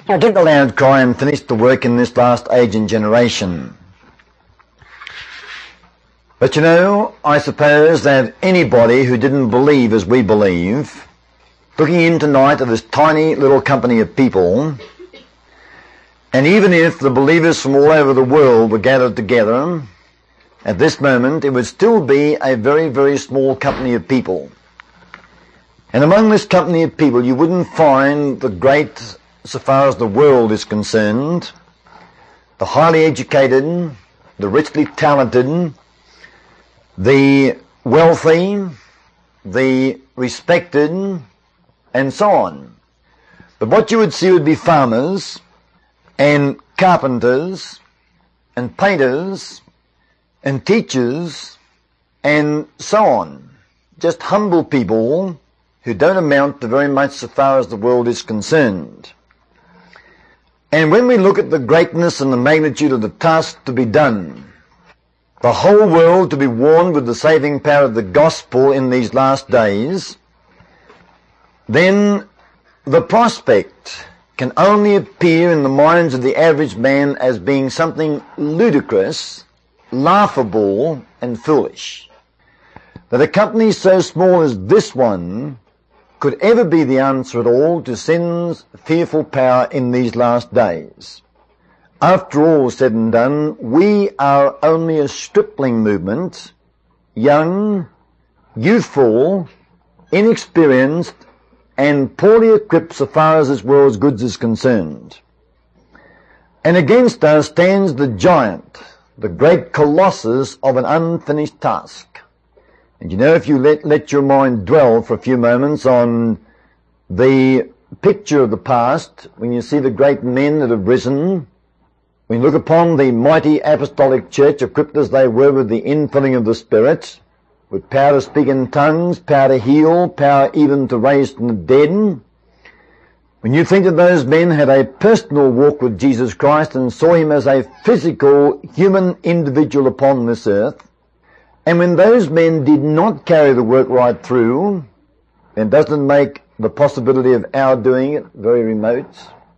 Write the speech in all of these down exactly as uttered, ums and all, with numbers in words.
I'll give the loud cry and finish the work in this last age and generation. But you know, I suppose that anybody who didn't believe as we believe, looking in tonight at this tiny little company of people, and even if the believers from all over the world were gathered together, at this moment it would still be a very, very small company of people. And among this company of people you wouldn't find the great, so far as the world is concerned, the highly educated, the richly talented, the wealthy, the respected, and so on. But what you would see would be farmers and carpenters and painters and teachers and so on. Just humble people who don't amount to very much so far as the world is concerned. And when we look at the greatness and the magnitude of the task to be done, the whole world to be warned with the saving power of the gospel in these last days, then the prospect can only appear in the minds of the average man as being something ludicrous, laughable, and foolish. That a company so small as this one could ever be the answer at all to sin's fearful power in these last days. After all said and done, we are only a stripling movement, young, youthful, inexperienced, and poorly equipped so far as this world's goods is concerned. And against us stands the giant, the great colossus of an unfinished task. And you know, if you let, let your mind dwell for a few moments on the picture of the past, when you see the great men that have risen, when you look upon the mighty apostolic church, equipped as they were with the infilling of the Spirit, with power to speak in tongues, power to heal, power even to raise from the dead, when you think that those men had a personal walk with Jesus Christ and saw him as a physical human individual upon this earth, and when those men did not carry the work right through, then doesn't it make the possibility of our doing it very remote?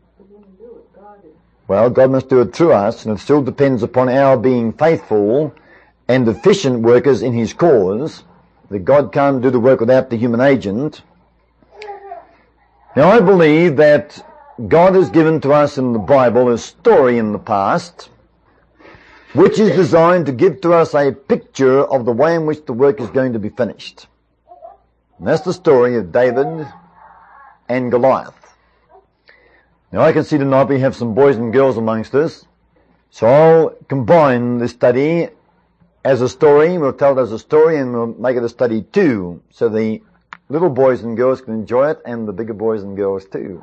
Well, God must do it through us, and it still depends upon our being faithful and efficient workers in his cause, that God can't do the work without the human agent. Now, I believe that God has given to us in the Bible a story in the past which is designed to give to us a picture of the way in which the work is going to be finished. And that's the story of David and Goliath. Now, I can see tonight we have some boys and girls amongst us, so I'll combine this study as a story. We'll tell it as a story and we'll make it a study too, so the little boys and girls can enjoy it and the bigger boys and girls too.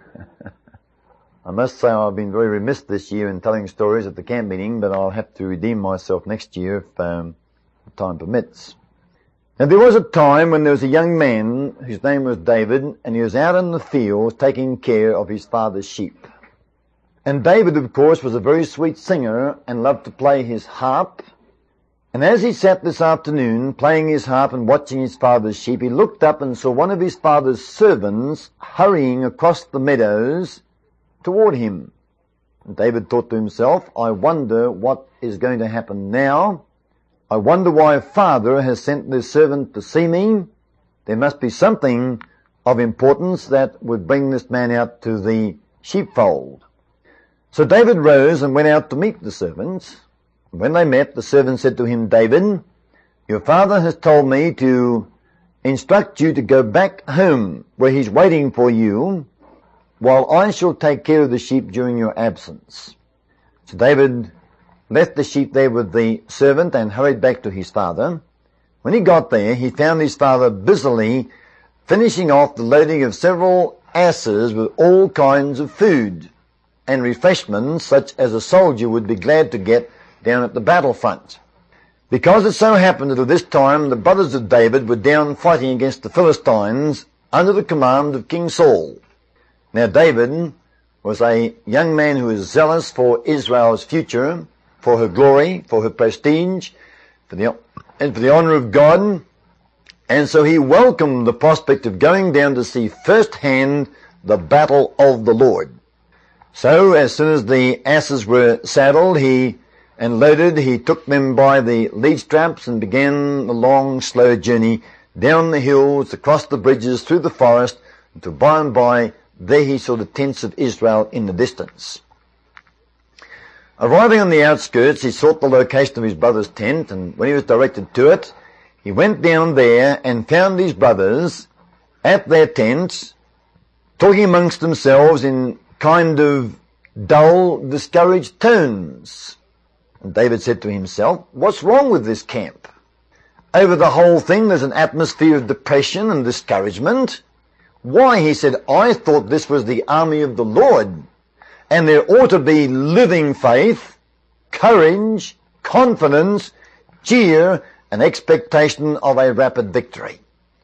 I must say I've been very remiss this year in telling stories at the camp meeting, but I'll have to redeem myself next year if um, time permits. Now, there was a time when there was a young man whose name was David, and he was out in the fields taking care of his father's sheep. And David, of course, was a very sweet singer and loved to play his harp. And as he sat this afternoon playing his harp and watching his father's sheep, he looked up and saw one of his father's servants hurrying across the meadows toward him. And David thought to himself, I wonder what is going to happen now. I wonder why father has sent this servant to see me. There must be something of importance that would bring this man out to the sheepfold. So David rose and went out to meet the servants. When they met, the servant said to him, David, your father has told me to instruct you to go back home where he's waiting for you, while I shall take care of the sheep during your absence. So David left the sheep there with the servant and hurried back to his father. When he got there, he found his father busily finishing off the loading of several asses with all kinds of food and refreshments such as a soldier would be glad to get down at the battlefront. Because it so happened that at this time the brothers of David were down fighting against the Philistines under the command of King Saul. Now, David was a young man who was zealous for Israel's future, for her glory, for her prestige, for the, and for the honor of God. And so he welcomed the prospect of going down to see firsthand the battle of the Lord. So as soon as the asses were saddled he and loaded, he took them by the lead straps and began the long, slow journey down the hills, across the bridges, through the forest, until by and by there he saw the tents of Israel in the distance. Arriving on the outskirts, he sought the location of his brother's tent, and when he was directed to it, he went down there and found his brothers at their tent, talking amongst themselves in kind of dull, discouraged tones. And David said to himself, what's wrong with this camp? Over the whole thing there's an atmosphere of depression and discouragement. Why, he said, I thought this was the army of the Lord, and there ought to be living faith, courage, confidence, cheer, and expectation of a rapid victory.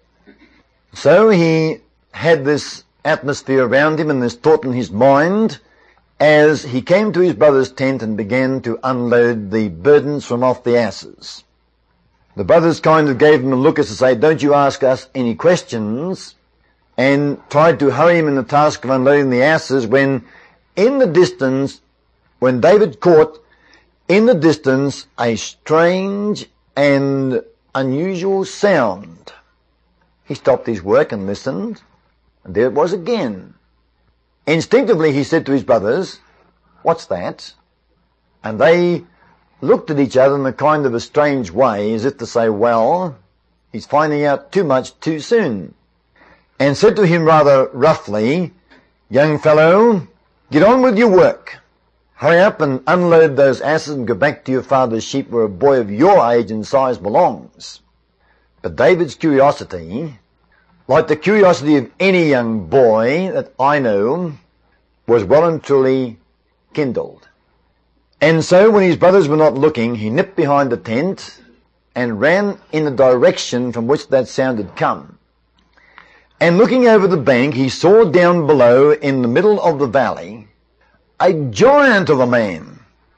So he had this atmosphere around him and this thought in his mind as he came to his brother's tent and began to unload the burdens from off the asses. The brothers kind of gave him a look as to say, don't you ask us any questions, and tried to hurry him in the task of unloading the asses when in the distance, when David caught in the distance a strange and unusual sound. He stopped his work and listened, and there it was again. Instinctively he said to his brothers, what's that? And they looked at each other in a kind of a strange way, as if to say, well, he's finding out too much too soon. And said to him rather roughly, young fellow, get on with your work. Hurry up and unload those asses and go back to your father's sheep where a boy of your age and size belongs. But David's curiosity, like the curiosity of any young boy that I know, was well and truly kindled. And so when his brothers were not looking, he nipped behind the tent and ran in the direction from which that sound had come. And looking over the bank, he saw down below in the middle of the valley a giant of a man,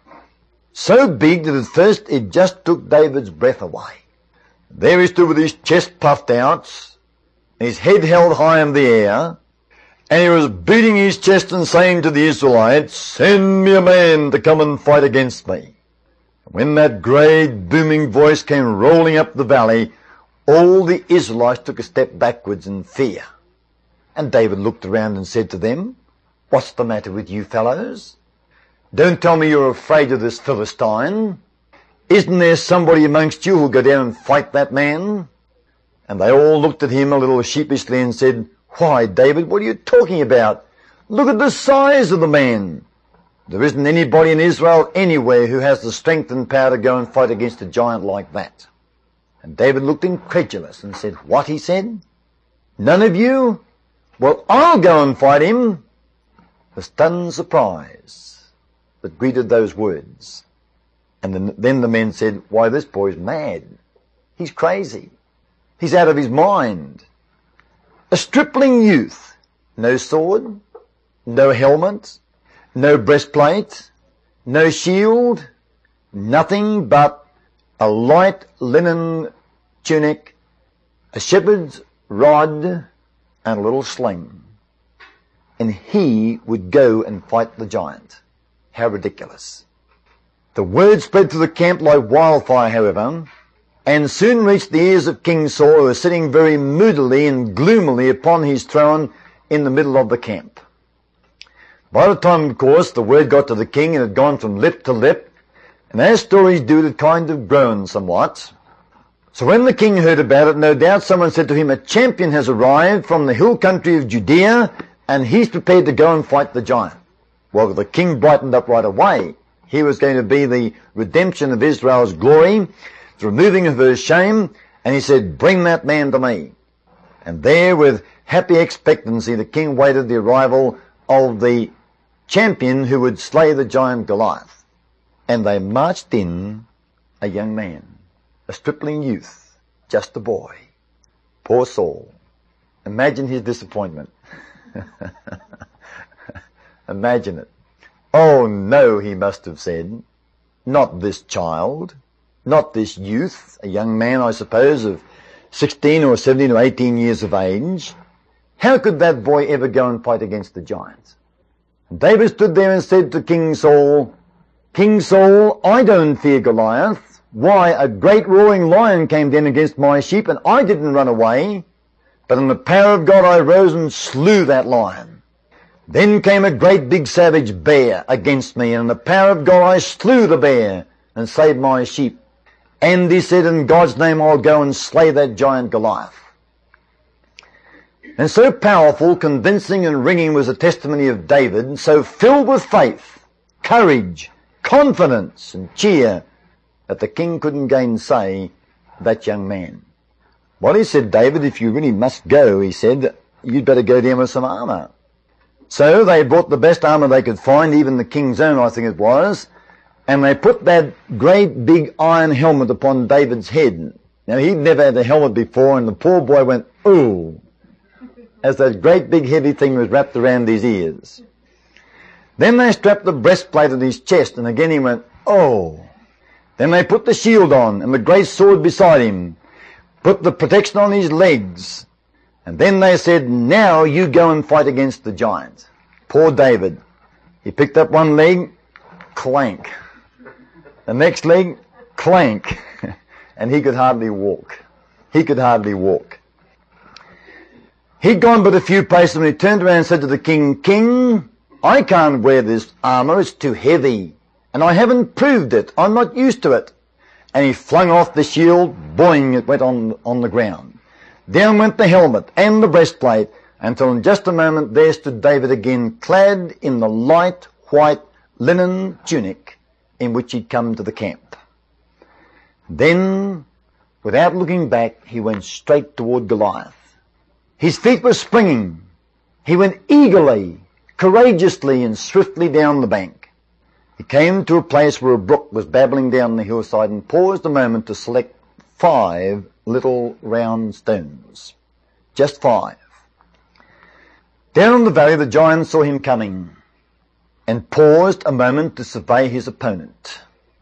so big that at first it just took David's breath away. There he stood with his chest puffed out, his head held high in the air, and he was beating his chest and saying to the Israelites, send me a man to come and fight against me. When that great booming voice came rolling up the valley, all the Israelites took a step backwards in fear. And David looked around and said to them, what's the matter with you fellows? Don't tell me you're afraid of this Philistine. Isn't there somebody amongst you who'll go down and fight that man? And they all looked at him a little sheepishly and said, why, David, what are you talking about? Look at the size of the man. There isn't anybody in Israel anywhere who has the strength and power to go and fight against a giant like that. And David looked incredulous and said, what, he said? None of you? Well, I'll go and fight him. The stunned surprise that greeted those words. And then, then the men said, why, this boy's mad. He's crazy. He's out of his mind. A stripling youth, no sword, no helmet, no breastplate, no shield, nothing but a light linen tunic, a shepherd's rod, and a little sling. And he would go and fight the giant. How ridiculous. The word spread through the camp like wildfire, however, and soon reached the ears of King Saul, who was sitting very moodily and gloomily upon his throne in the middle of the camp. By the time, of course, the word got to the king, it had gone from lip to lip, and as stories do, it had kind of grown somewhat. So when the king heard about it, no doubt someone said to him, a champion has arrived from the hill country of Judea, and he's prepared to go and fight the giant. Well, the king brightened up right away. He was going to be the redemption of Israel's glory, the removing of her shame, and he said, bring that man to me. And there, with happy expectancy, the king waited the arrival of the champion who would slay the giant Goliath. And they marched in a young man, a stripling youth, just a boy. Poor Saul. Imagine his disappointment. Imagine it. Oh no, he must have said, not this child, not this youth, a young man, I suppose, of sixteen or seventeen or eighteen years of age. How could that boy ever go and fight against the giant? David stood there and said to King Saul, King Saul, I don't fear Goliath. Why, a great roaring lion came down against my sheep, and I didn't run away. But in the power of God I rose and slew that lion. Then came a great big savage bear against me, and in the power of God I slew the bear and saved my sheep. And he said, in God's name I'll go and slay that giant Goliath. And so powerful, convincing and ringing was the testimony of David, so filled with faith, courage, confidence and cheer, that the king couldn't gainsay that young man. Well, he said, David, if you really must go, he said, you'd better go down with some armour. So they brought the best armour they could find, even the king's own, I think it was, and they put that great big iron helmet upon David's head. Now, he'd never had a helmet before, and the poor boy went, ooh, as that great big heavy thing was wrapped around his ears. Then they strapped the breastplate at his chest, and again he went, oh. Then they put the shield on, and the great sword beside him, put the protection on his legs, and then they said, now you go and fight against the giant. Poor David. He picked up one leg, clank. The next leg, clank. And he could hardly walk. He could hardly walk. He'd gone but a few paces when he turned around and said to the king, King, I can't wear this armour, it's too heavy, and I haven't proved it, I'm not used to it. And he flung off the shield, boing, it went on, on the ground. Down went the helmet and the breastplate, until in just a moment there stood David again, clad in the light white linen tunic in which he'd come to the camp. Then, without looking back, he went straight toward Goliath. His feet were springing. He went eagerly, courageously and swiftly down the bank. He came to a place where a brook was babbling down the hillside and paused a moment to select five little round stones. Just five. Down in the valley the giant saw him coming and paused a moment to survey his opponent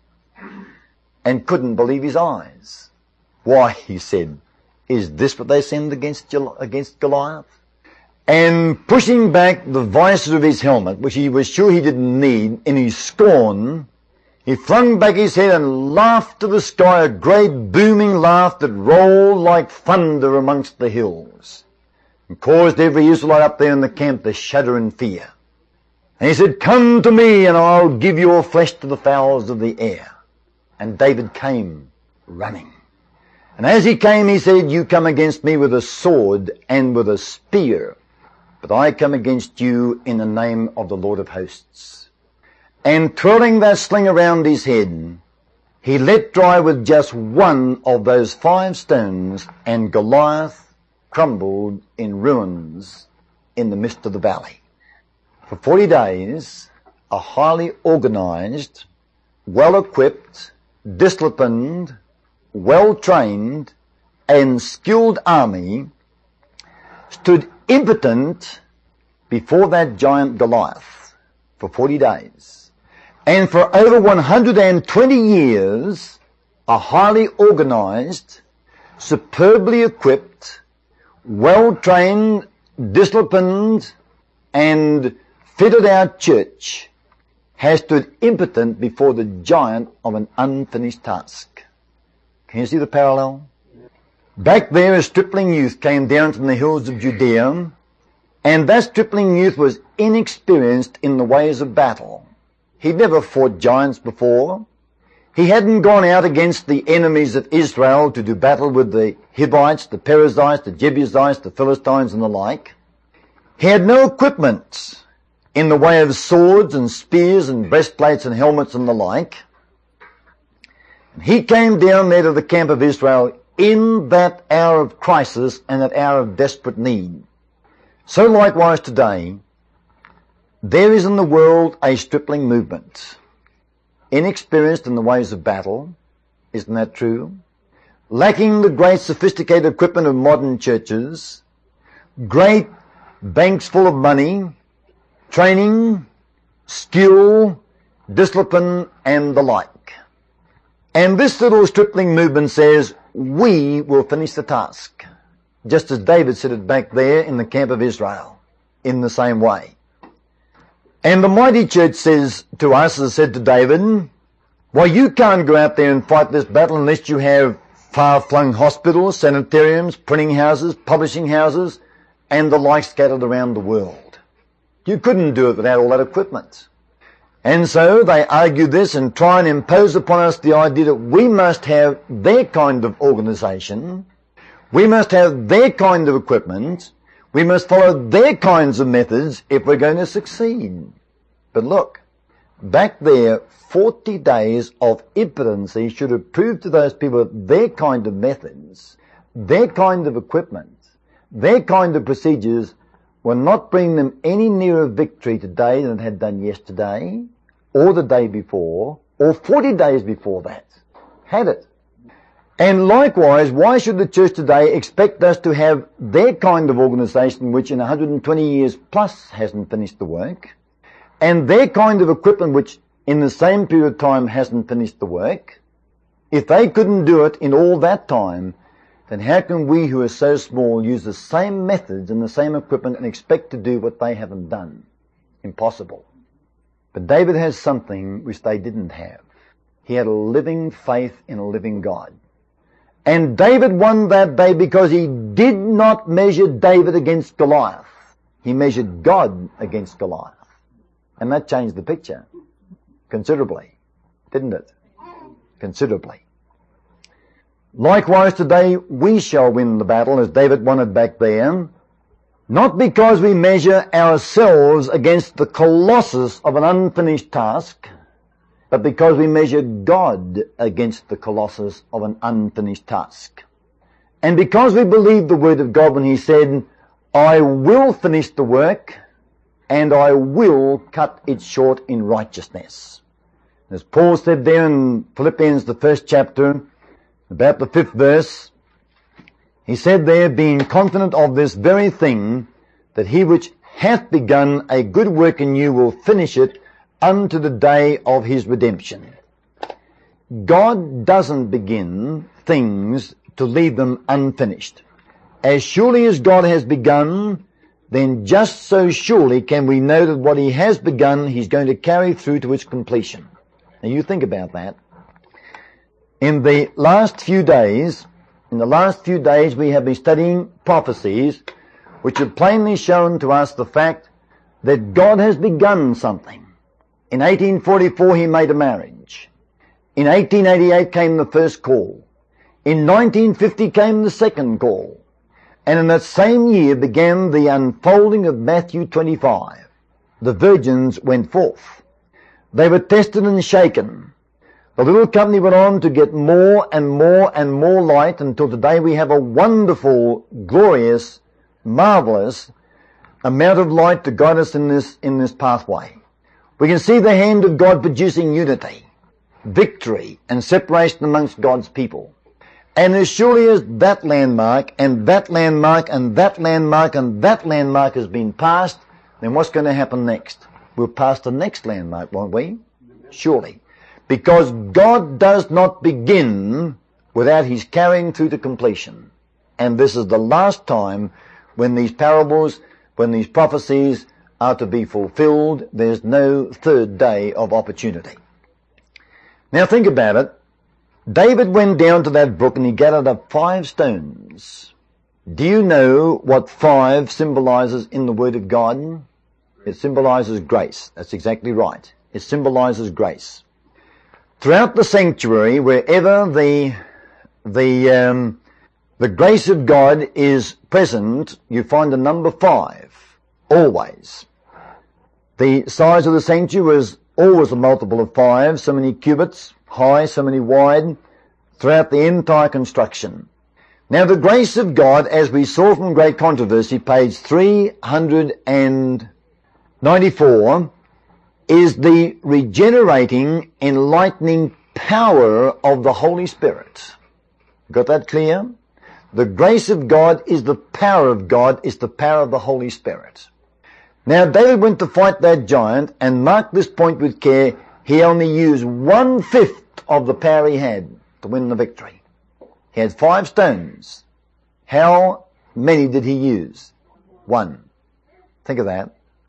and couldn't believe his eyes. Why, he said, is this what they send against, against Goliath? And pushing back the visor of his helmet, which he was sure he didn't need, in his scorn, he flung back his head and laughed to the sky, a great booming laugh that rolled like thunder amongst the hills, and caused every Israelite up there in the camp to shudder in fear. And he said, come to me, and I'll give your flesh to the fowls of the air. And David came running. And as he came, he said, you come against me with a sword and with a spear, but I come against you in the name of the Lord of hosts. And twirling that sling around his head, he let dry with just one of those five stones, and Goliath crumbled in ruins in the midst of the valley. For forty days, a highly organized, well-equipped, disciplined, well-trained and skilled army stood impotent before that giant Goliath for forty days. And for over one hundred twenty years, a highly organized, superbly equipped, well-trained, disciplined and fitted out church has stood impotent before the giant of an unfinished task. Can you see the parallel? Back there, a stripling youth came down from the hills of Judea, and that stripling youth was inexperienced in the ways of battle. He'd never fought giants before. He hadn't gone out against the enemies of Israel to do battle with the Hivites, the Perizzites, the Jebusites, the Philistines and the like. He had no equipment in the way of swords and spears and breastplates and helmets and the like. He came down there to the camp of Israel in that hour of crisis and that hour of desperate need. So likewise today, there is in the world a stripling movement. Inexperienced in the ways of battle, isn't that true? Lacking the great sophisticated equipment of modern churches, great banks full of money, training, skill, discipline and the like. And this little stripling movement says, we will finish the task. Just as David said it back there in the camp of Israel, in the same way. And the mighty church says to us, as said to David, well, you can't go out there and fight this battle unless you have far-flung hospitals, sanitariums, printing houses, publishing houses, and the like scattered around the world. You couldn't do it without all that equipment. And so they argue this and try and impose upon us the idea that we must have their kind of organization, we must have their kind of equipment, we must follow their kinds of methods if we're going to succeed. But look, back there, forty days of impotency should have proved to those people that their kind of methods, their kind of equipment, their kind of procedures will not bring them any nearer victory today than it had done yesterday, or the day before, or forty days before that. Had it. And likewise, why should the church today expect us to have their kind of organization which in one hundred twenty years plus hasn't finished the work, and their kind of equipment which in the same period of time hasn't finished the work? If they couldn't do it in all that time, then how can we who are so small use the same methods and the same equipment and expect to do what they haven't done? Impossible. But David has something which they didn't have. He had a living faith in a living God. And David won that day because he did not measure David against Goliath. He measured God against Goliath. And that changed the picture considerably, didn't it? Considerably. Likewise today we shall win the battle as David won it back there, not because we measure ourselves against the colossus of an unfinished task, but because we measure God against the colossus of an unfinished task. And because we believe the word of God when he said, I will finish the work and I will cut it short in righteousness. As Paul said there in Philippians, the first chapter, about the fifth verse, he said there, being confident of this very thing, that he which hath begun a good work in you will finish it unto the day of his redemption. God doesn't begin things to leave them unfinished. As surely as God has begun, then just so surely can we know that what he has begun, he's going to carry through to its completion. Now you think about that. In the last few days, in the last few days we have been studying prophecies which have plainly shown to us the fact that God has begun something. In eighteen forty-four he made a marriage. In eighteen eighty-eight came the first call. In nineteen fifty came the second call. And in that same year began the unfolding of Matthew twenty-five. The virgins went forth. They were tested and shaken. The little company went on to get more and more and more light until today we have a wonderful, glorious, marvelous amount of light to guide us in this, in this pathway. We can see the hand of God producing unity, victory, and separation amongst God's people. And as surely as that landmark, and that landmark, and that landmark, and that landmark has been passed, then what's going to happen next? We'll pass the next landmark, won't we? Surely. Because God does not begin without his carrying through to completion. And this is the last time when these parables, when these prophecies are to be fulfilled. There's no third day of opportunity. Now think about it. David went down to that brook and he gathered up five stones. Do you know what five symbolizes in the Word of God? It symbolizes grace. That's exactly right. It symbolizes grace. Throughout the sanctuary, wherever the the um, the grace of God is present, you find the number five, always. The size of the sanctuary was always a multiple of five, so many cubits high, so many wide, throughout the entire construction. Now the grace of God, as we saw from Great Controversy, page three hundred ninety-four, is the regenerating, enlightening power of the Holy Spirit. Got that clear? The grace of God is the power of God, is the power of the Holy Spirit. Now David went to fight that giant, and mark this point with care, he only used one-fifth of the power he had to win the victory. He had five stones. How many did he use? One. Think of that.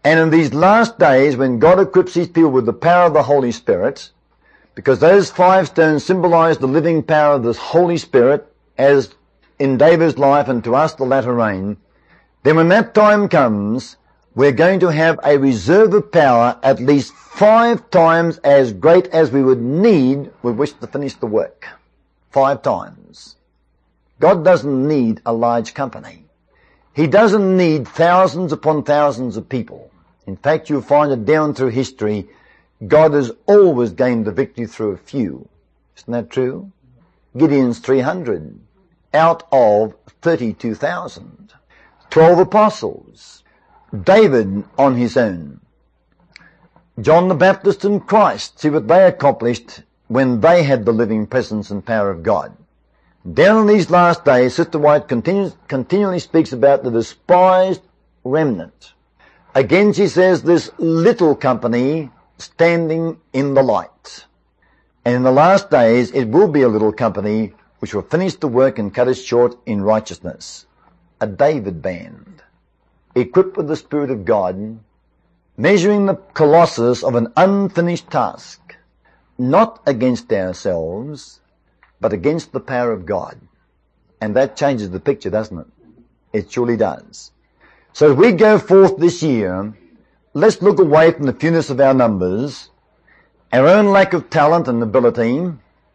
And in these last days, when God equips his people with the power of the Holy Spirit, because those five stones symbolize the living power of this Holy Spirit, as in David's life and to us the latter rain, then when that time comes, we're going to have a reserve of power at least five times as great as we would need with which to finish the work. Five times. God doesn't need a large company. He doesn't need thousands upon thousands of people. In fact, you'll find it down through history, God has always gained the victory through a few. Isn't that true? Gideon's three hundred out of thirty-two thousand. Twelve apostles. David on his own. John the Baptist and Christ. See what they accomplished when they had the living presence and power of God. Down in these last days, Sister White continues, continually speaks about the despised remnant. Again, she says this little company standing in the light. And in the last days, it will be a little company which will finish the work and cut it short in righteousness. A David band, equipped with the Spirit of God, measuring the colossus of an unfinished task, not against ourselves, but against the power of God. And that changes the picture, doesn't it? It surely does. So as we go forth this year, let's look away from the fewness of our numbers, our own lack of talent and ability,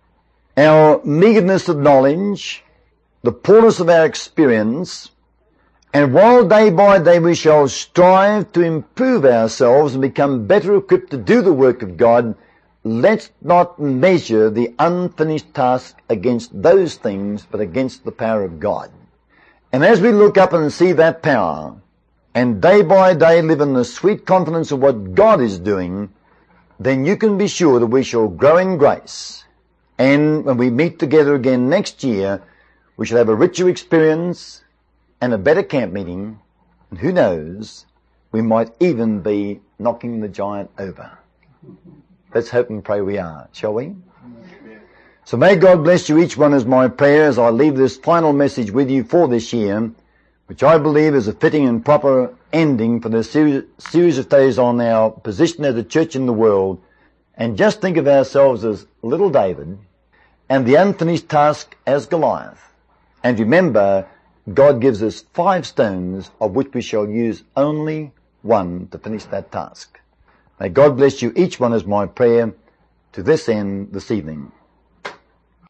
our meagerness of knowledge, the poorness of our experience, and while day by day we shall strive to improve ourselves and become better equipped to do the work of God, let's not measure the unfinished task against those things, but against the power of God. And as we look up and see that power, and day by day live in the sweet confidence of what God is doing, then you can be sure that we shall grow in grace. And when we meet together again next year, we shall have a richer experience and a better camp meeting. And who knows, we might even be knocking the giant over. Let's hope and pray we are, shall we? So may God bless you each one as my prayer as I leave this final message with you for this year, which I believe is a fitting and proper ending for the series, series of days on our position as a church in the world. And just think of ourselves as little David and the unfinished task as Goliath. And remember, God gives us five stones of which we shall use only one to finish that task. May God bless you each one as my prayer to this end this evening.